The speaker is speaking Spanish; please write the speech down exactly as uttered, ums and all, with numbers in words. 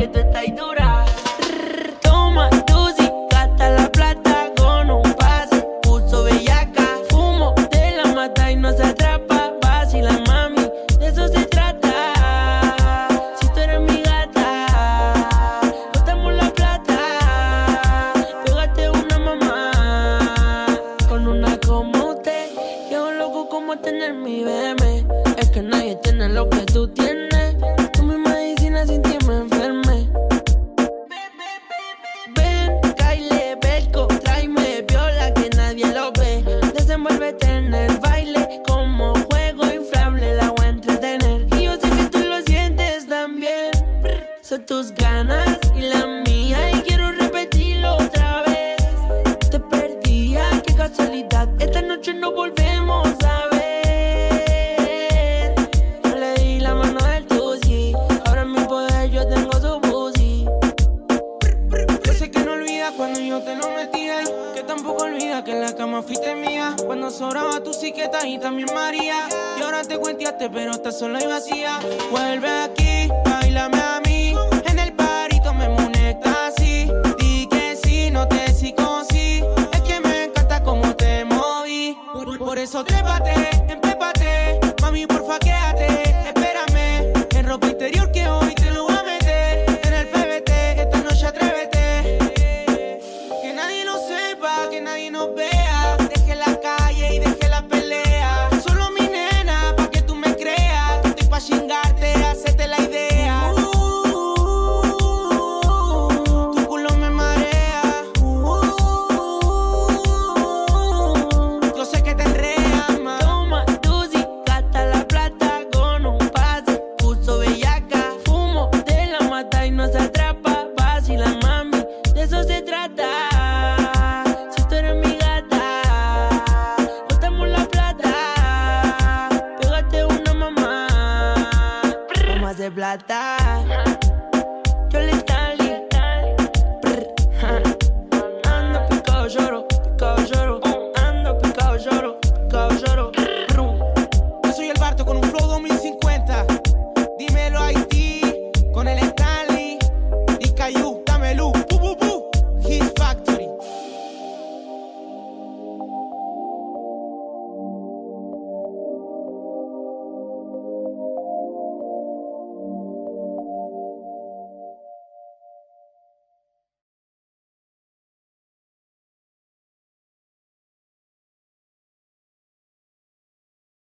que tú estás dura. Toma tu si gasta la plata con un pase. Puso bellaca, fumo de la mata y no se atrapa. Vacila mami, de eso se trata. Si tú eres mi gata, botamos la plata. Pégate una mamá con una como usted. Quedo loco como tener mi bebé. Es que nadie tiene lo que tú tienes. Tú mi medicina sin ti me enferme. Ven, Kyle, Belco, tráeme viola que nadie lo ve. Desenvuélvete en el baile como juego inflable, la voy a entretener. Y yo sé que tú lo sientes también. Son tus ganas y la mía y quiero repetirlo otra vez. Te perdí, ay, qué casualidad. Esta noche no volvemos a ver. Yo le di la mano del tusi. Ahora en mi poder yo tengo su pussy. Yo sé que no olvidas cuando yo te lo metía y que tampoco olvidas que en la cama fuiste mía. Cuando sobraba tu siqueta y también María. Y ahora te cuenteaste pero estás sola y vacía. Vuelve aquí, bailame a mí. En el parito me moneta así. Di que sí, no te psicosí. Es que me encanta cómo te moví. Por, por eso trépate, empépate. Mami, porfa, quédate, espérame. En ropa interior que hoy te lo voy a meter. En el P B T, esta noche atrévete. Que nadie lo sepa, que nadie nos vea. Deje la calle y deje la pelea. Solo mi nena, pa' que tú me creas. Que estoy pa' chingarte, hacerte la idea. Uh, tu culo me marea. Uh, yo sé que te enreas, ma. Toma tu si gasta la plata con un pase. Puso bellaca, fumo de la mata y no se atrapa. Vacila mami, de eso se trata. Si tú eres mi gata, botamos la plata. Pégate una mamá, vamos a hacer plata.